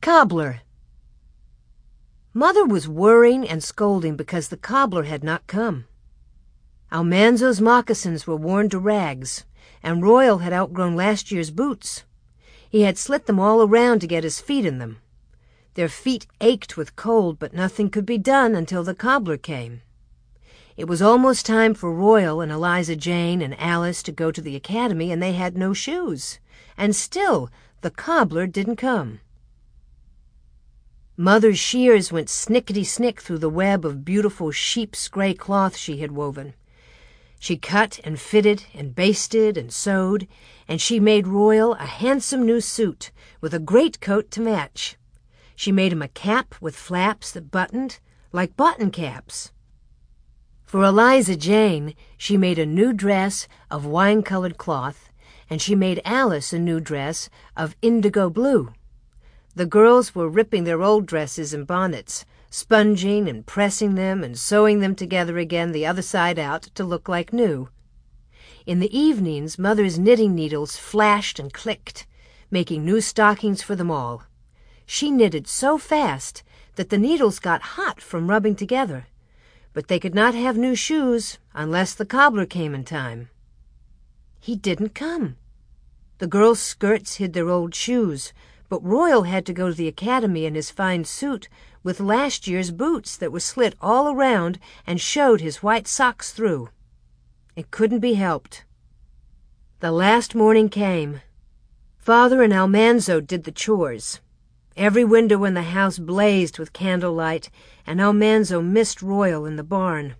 Cobbler. Mother was worrying and scolding because the cobbler had not come. Almanzo's moccasins were worn to rags, and Royal had outgrown last year's boots. He had slit them all around to get his feet in them. Their feet ached with cold, but nothing could be done until the cobbler came. It was almost time for Royal and Eliza Jane and Alice to go to the academy, and they had no shoes. And still the cobbler didn't come. Mother's shears went snickety-snick through the web of beautiful sheep's gray cloth she had woven. She cut and fitted and basted and sewed, and she made Royal a handsome new suit with a greatcoat to match. She made him a cap with flaps that buttoned like button caps. For Eliza Jane, she made a new dress of wine-colored cloth, and she made Alice a new dress of indigo blue. The girls were ripping their old dresses and bonnets, sponging and pressing them and sewing them together again the other side out to look like new. In the evenings, Mother's knitting needles flashed and clicked, making new stockings for them all. She knitted so fast that the needles got hot from rubbing together, but they could not have new shoes unless the cobbler came in time. He didn't come. The girls' skirts hid their old shoes, but Royal had to go to the academy in his fine suit with last year's boots that were slit all around and showed his white socks through. It couldn't be helped. The last morning came. Father and Almanzo did the chores. Every window in the house blazed with candlelight, and Almanzo missed Royal in the barn.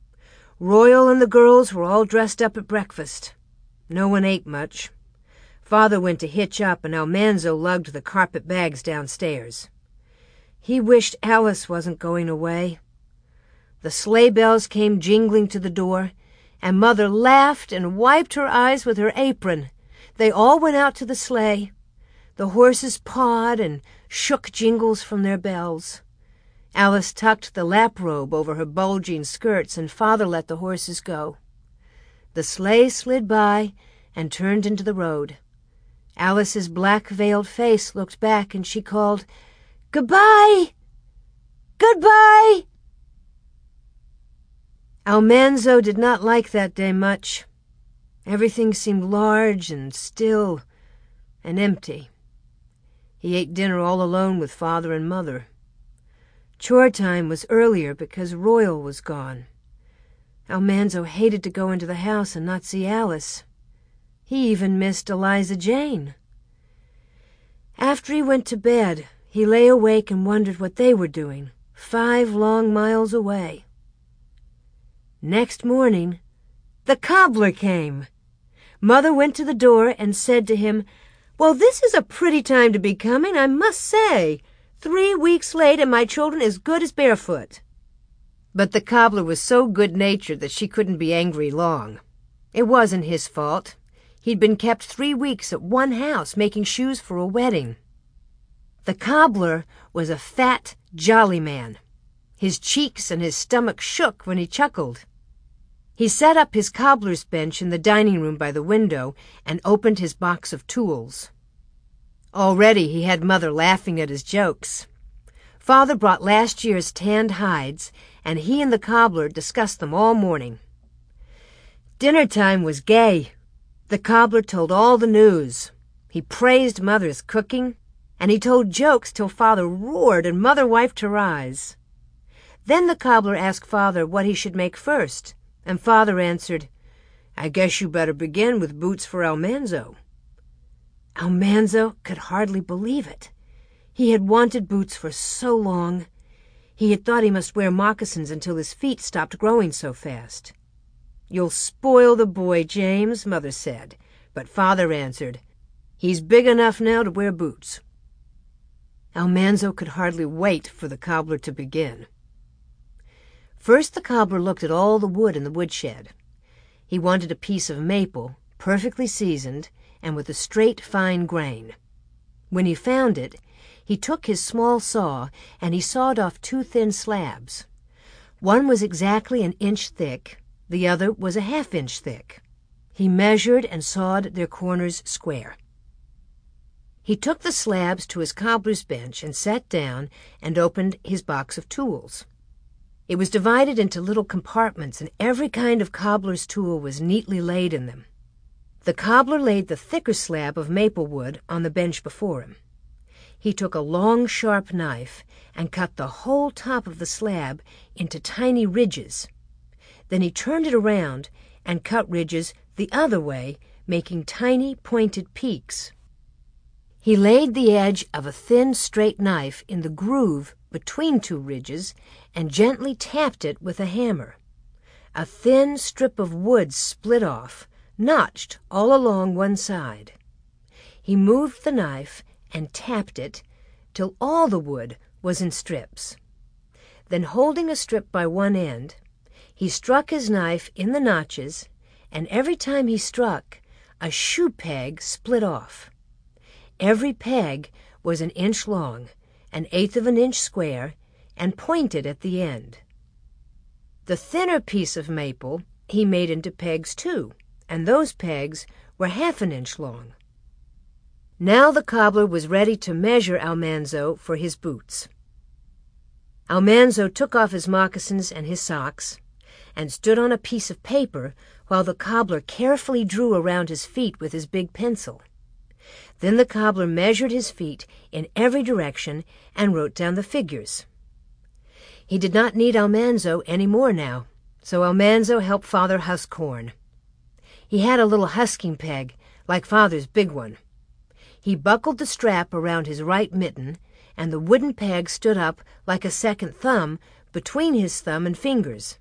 Royal and the girls were all dressed up at breakfast. No one ate much. Father went to hitch up, and Almanzo lugged the carpet bags downstairs. He wished Alice wasn't going away. The sleigh bells came jingling to the door, and Mother laughed and wiped her eyes with her apron. They all went out to the sleigh. The horses pawed and shook jingles from their bells. Alice tucked the lap robe over her bulging skirts, and Father let the horses go. The sleigh slid by and turned into the road. Alice's black-veiled face looked back, and she called, "Goodbye! Goodbye!" Almanzo did not like that day much. Everything seemed large and still and empty. He ate dinner all alone with Father and Mother. Chore time was earlier because Royal was gone. Almanzo hated to go into the house and not see Alice. He even missed Eliza Jane. After he went to bed, he lay awake and wondered what they were doing, 5 long miles away. Next morning, the cobbler came. Mother went to the door and said to him, "Well, this is a pretty time to be coming, I must say. 3 weeks late, and my children as good as barefoot." But the cobbler was so good-natured that she couldn't be angry long. It wasn't his fault. He'd been kept 3 weeks at one house making shoes for a wedding. The cobbler was a fat, jolly man. His cheeks and his stomach shook when he chuckled. He set up his cobbler's bench in the dining room by the window and opened his box of tools. Already he had Mother laughing at his jokes. Father brought last year's tanned hides, and he and the cobbler discussed them all morning. Dinner time was gay. The cobbler told all the news. He praised Mother's cooking, and he told jokes till Father roared and Mother wiped her eyes. Then the cobbler asked Father what he should make first, and Father answered, "I guess you better begin with boots for Almanzo." Almanzo could hardly believe it. He had wanted boots for so long. He had thought he must wear moccasins until his feet stopped growing so fast. "You'll spoil the boy, James," Mother said, but Father answered, "He's big enough now to wear boots." Almanzo could hardly wait for the cobbler to begin. First the cobbler looked at all the wood in the woodshed. He wanted a piece of maple, perfectly seasoned, and with a straight, fine grain. When he found it, he took his small saw and he sawed off 2 thin slabs. One was exactly 1 inch thick, the other was 1/2 inch thick. He measured and sawed their corners square. He took the slabs to his cobbler's bench and sat down and opened his box of tools. It was divided into little compartments, and every kind of cobbler's tool was neatly laid in them. The cobbler laid the thicker slab of maple wood on the bench before him. He took a long, sharp knife and cut the whole top of the slab into tiny ridges. Then he turned it around and cut ridges the other way, making tiny, pointed peaks. He laid the edge of a thin, straight knife in the groove between two ridges and gently tapped it with a hammer. A thin strip of wood split off, notched all along one side. He moved the knife and tapped it till all the wood was in strips. Then, holding a strip by one end, he struck his knife in the notches, and every time he struck, a shoe peg split off. Every peg was an inch long, 1/8 of an inch square, and pointed at the end. The thinner piece of maple he made into pegs too, and those pegs were 1/2 an inch long. Now the cobbler was ready to measure Almanzo for his boots. Almanzo took off his moccasins and his socks, and stood on a piece of paper while the cobbler carefully drew around his feet with his big pencil. Then the cobbler measured his feet in every direction and wrote down the figures. He did not need Almanzo any more now, so Almanzo helped Father husk corn. He had a little husking peg, like Father's big one. He buckled the strap around his right mitten, and the wooden peg stood up like a second thumb between his thumb and fingers.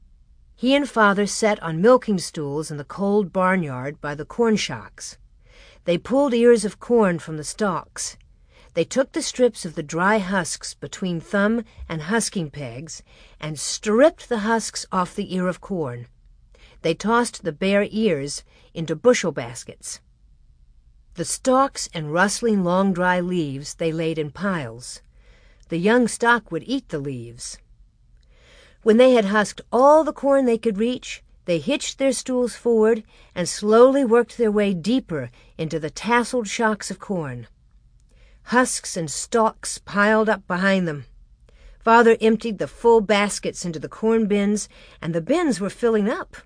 He and Father sat on milking stools in the cold barnyard by the corn shocks. They pulled ears of corn from the stalks. They took the strips of the dry husks between thumb and husking pegs and stripped the husks off the ear of corn. They tossed the bare ears into bushel baskets. The stalks and rustling long dry leaves they laid in piles. The young stock would eat the leaves. When they had husked all the corn they could reach, they hitched their stools forward and slowly worked their way deeper into the tasseled shocks of corn. Husks and stalks piled up behind them. Father emptied the full baskets into the corn bins, and the bins were filling up.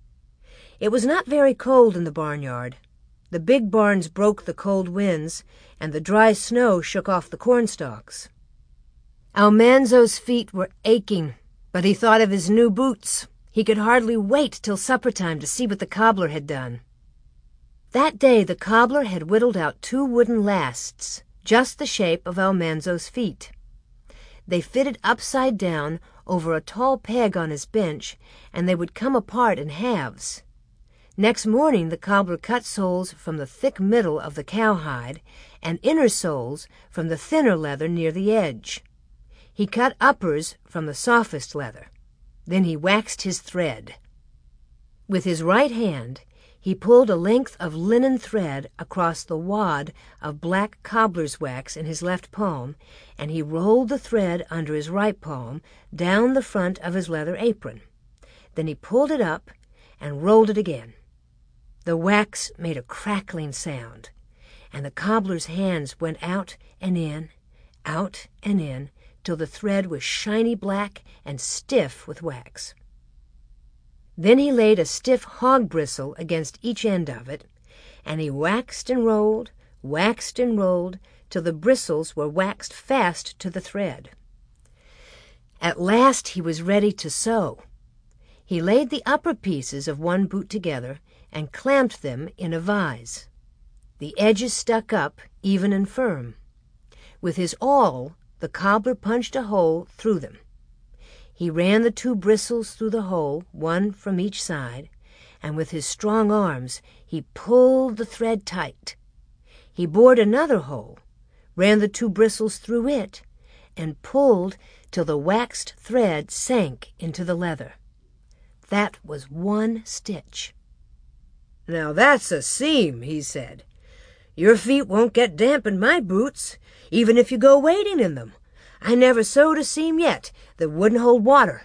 It was not very cold in the barnyard. The big barns broke the cold winds, and the dry snow shook off the corn stalks. Almanzo's feet were aching, but he thought of his new boots. He could hardly wait till supper time to see what the cobbler had done. That day the cobbler had whittled out 2 wooden lasts, just the shape of Almanzo's feet. They fitted upside down over a tall peg on his bench, and they would come apart in halves. Next morning the cobbler cut soles from the thick middle of the cowhide and inner soles from the thinner leather near the edge. He cut uppers from the softest leather. Then he waxed his thread. With his right hand he pulled a length of linen thread across the wad of black cobbler's wax in his left palm, and he rolled the thread under his right palm down the front of his leather apron. Then he pulled it up and rolled it again. The wax made a crackling sound, and the cobbler's hands went out and in, till the thread was shiny black and stiff with wax. Then he laid a stiff hog bristle against each end of it, and he waxed and rolled, till the bristles were waxed fast to the thread. At last he was ready to sew. He laid the upper pieces of one boot together and clamped them in a vise. The edges stuck up even and firm. With his awl, the cobbler punched a hole through them. He ran the 2 bristles through the hole, one from each side, and with his strong arms he pulled the thread tight. He bored another hole, ran the 2 bristles through it, and pulled till the waxed thread sank into the leather. That was 1 stitch. "Now that's a seam," he said. "Your feet won't get damp in my boots, even if you go wading in them. I never sewed a seam yet that wouldn't hold water."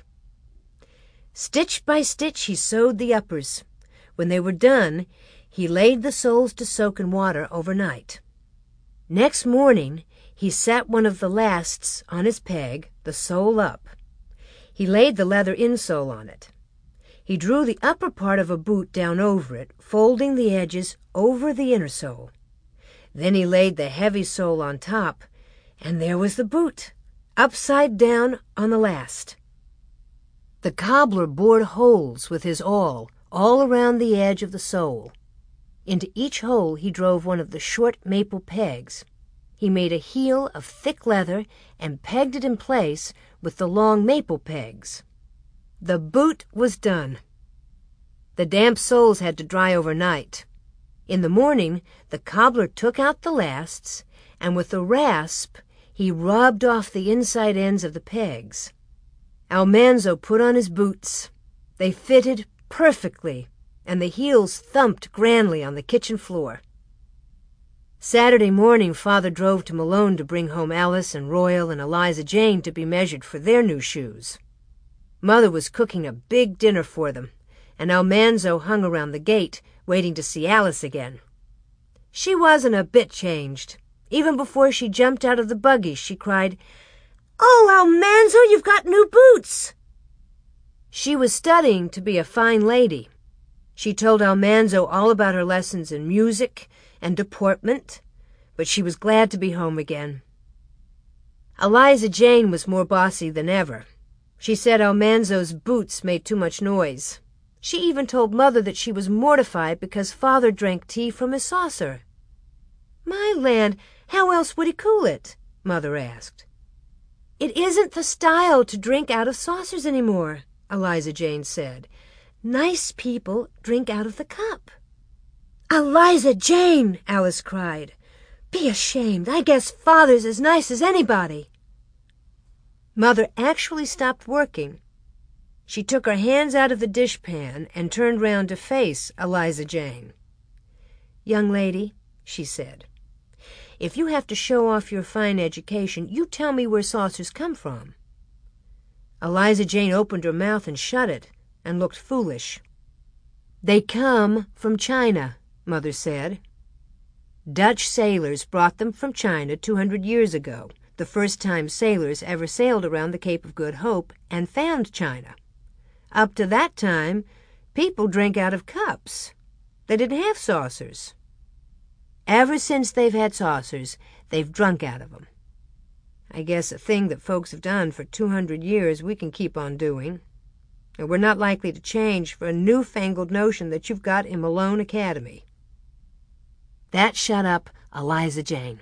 Stitch by stitch he sewed the uppers. When they were done, he laid the soles to soak in water overnight. Next morning, he set one of the lasts on his peg, the sole up. He laid the leather insole on it. He drew the upper part of a boot down over it, folding the edges over the inner sole. Then he laid the heavy sole on top, and there was the boot, upside down on the last. The cobbler bored holes with his awl all around the edge of the sole. Into each hole he drove one of the short maple pegs. He made a heel of thick leather and pegged it in place with the long maple pegs. The boot was done. The damp soles had to dry overnight. In the morning, the cobbler took out the lasts, and with a rasp he rubbed off the inside ends of the pegs. Almanzo put on his boots. They fitted perfectly, and the heels thumped grandly on the kitchen floor. Saturday morning, Father drove to Malone to bring home Alice and Royal and Eliza Jane to be measured for their new shoes. Mother was cooking a big dinner for them, and Almanzo hung around the gate, waiting to see Alice again. She wasn't a bit changed. Even before she jumped out of the buggy, she cried, "Oh, Almanzo, you've got new boots!" She was studying to be a fine lady. She told Almanzo all about her lessons in music and deportment, but she was glad to be home again. Eliza Jane was more bossy than ever. She said Almanzo's boots made too much noise. She even told Mother that she was mortified because Father drank tea from his saucer. "My land, how else would he cool it?" Mother asked. "It isn't the style to drink out of saucers anymore," Eliza Jane said. "Nice people drink out of the cup." "Eliza Jane!" Alice cried. "Be ashamed. I guess Father's as nice as anybody." Mother actually stopped working. She took her hands out of the dishpan and turned round to face Eliza Jane. "Young lady," she said, "if you have to show off your fine education, you tell me where saucers come from." Eliza Jane opened her mouth and shut it and looked foolish. "They come from China," Mother said. "Dutch sailors brought them from China 200 years ago, the first time sailors ever sailed around the Cape of Good Hope and found China. Up to that time, people drank out of cups. They didn't have saucers. Ever since they've had saucers, they've drunk out of them. I guess a thing that folks have done for 200 years we can keep on doing. And we're not likely to change for a newfangled notion that you've got in Malone Academy." That shut up Eliza Jane.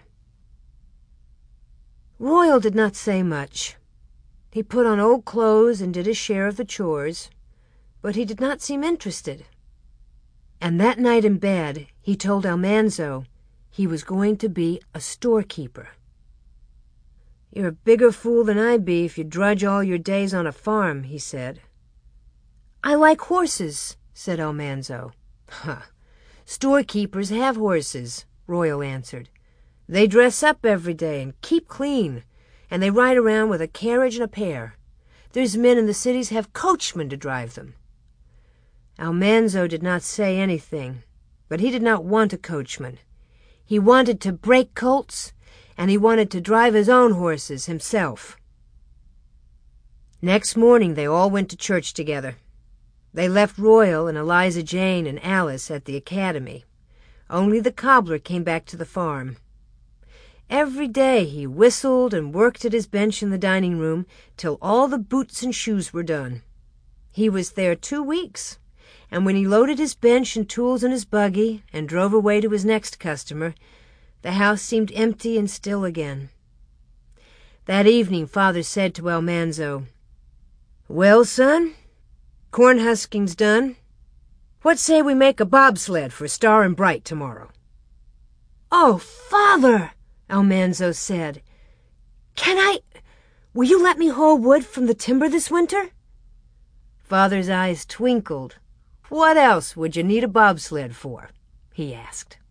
Royal did not say much. He put on old clothes and did his share of the chores, but he did not seem interested. And that night in bed, he told Almanzo he was going to be a storekeeper. "You're a bigger fool than I'd be if you drudge all your days on a farm," he said. "I like horses," said Almanzo. "Huh! Storekeepers have horses," Royal answered. "They dress up every day and keep clean, and they ride around with a carriage and a pair. There's men in the cities have coachmen to drive them." Almanzo did not say anything, but he did not want a coachman. He wanted to break colts, and he wanted to drive his own horses himself. Next morning they all went to church together. They left Royal and Eliza Jane and Alice at the academy. Only the cobbler came back to the farm. Every day he whistled and worked at his bench in the dining room till all the boots and shoes were done. He was there 2 weeks, and when he loaded his bench and tools in his buggy and drove away to his next customer, the house seemed empty and still again. That evening Father said to Almanzo, "Well, son, corn husking's done. What say we make a bobsled for Star and Bright tomorrow?" "Oh, Father," Almanzo said, will you let me haul wood from the timber this winter?" Father's eyes twinkled. "What else would you need a bobsled for?" he asked.